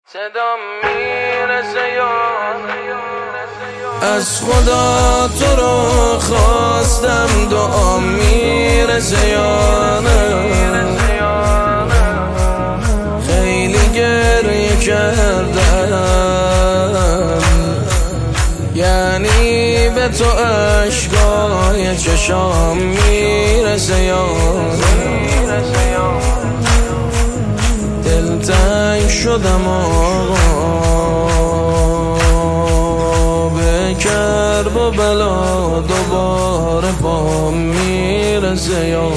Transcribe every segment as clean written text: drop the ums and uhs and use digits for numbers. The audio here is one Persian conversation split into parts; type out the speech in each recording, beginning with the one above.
صدام میرسه از خدا تو رو خواستم، دعا میرسه یا نه؟ خیلی گریه کردم، یعنی به تو اشکای چشام میرسه یا دلتنگ شدم آقا، به کرب و بلا دوباره پام میرسه یا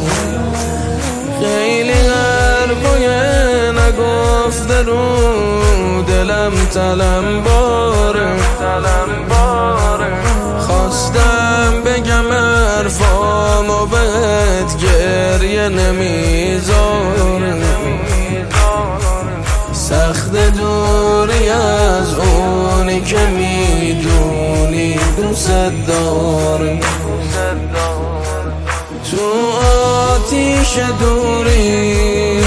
خیلی حرفای نگفته رو دلم تلم باره، خواستم بگم حرفامو بهت گریه نمیذاره، سخت دوری از اونی که میدونی دوست داره، تو آتیش دوری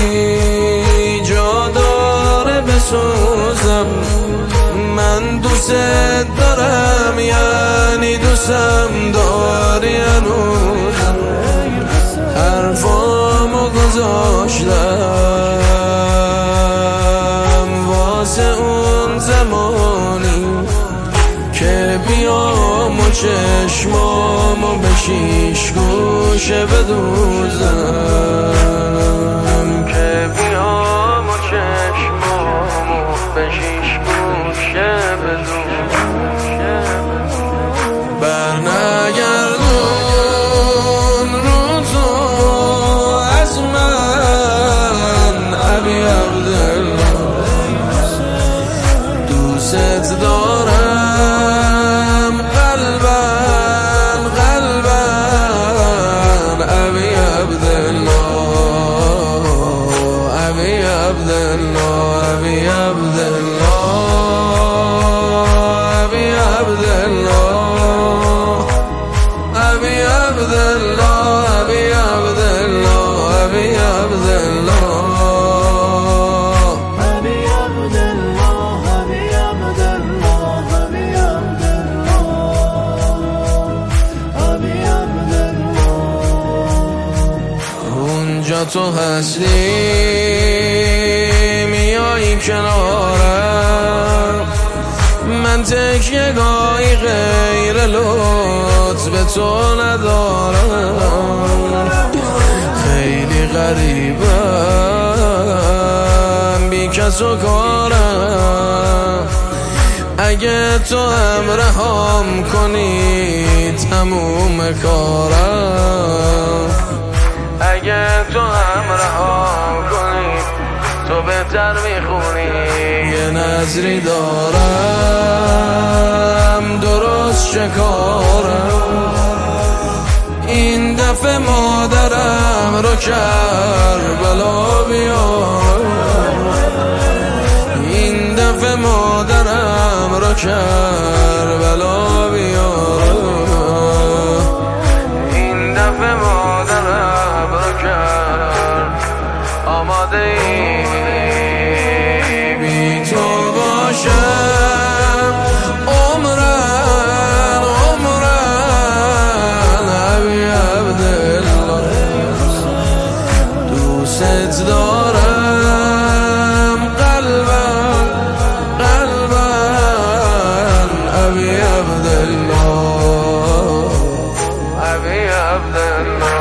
جا داره بسوزم، من دوست دارم یعنی دوستم داری هنوز، حرفامو گذاشتم واسه اون زمانی که بیام و چشمامو به شیش گوشه بدوزم، که بیام و چشمامو به شیش گوشه بدوزم، برنگردون رو تو از من ابی عبدالله، دوست دارم قلباً ابی عبدالله، ابی عبدالله، ابی عبدالله، ابی عبدالله، ابی عبدالله، ابی عبدالله، ابی عبدالله. اونجا تو هستی میایی کنارم، من تکیه‌گاهی غیر لطف تو ندارم، خیلی غریبم بی کس و کارم، اگه تو همراهم کنی تموم کارم، اگه تو همراهم کنی تو بهتر میخونی، یه نظری دارم درست چه کارم، این دفعه مادرم رو کربلا بیارم، این دفعه مادرم رو کربلا بیارم، این دفعه مادرم رو کرد آماده ای بی تو باشم عمرن ابی عبدالله، دوست دارم قلباً ابی عبدالله، ابی عبدالله.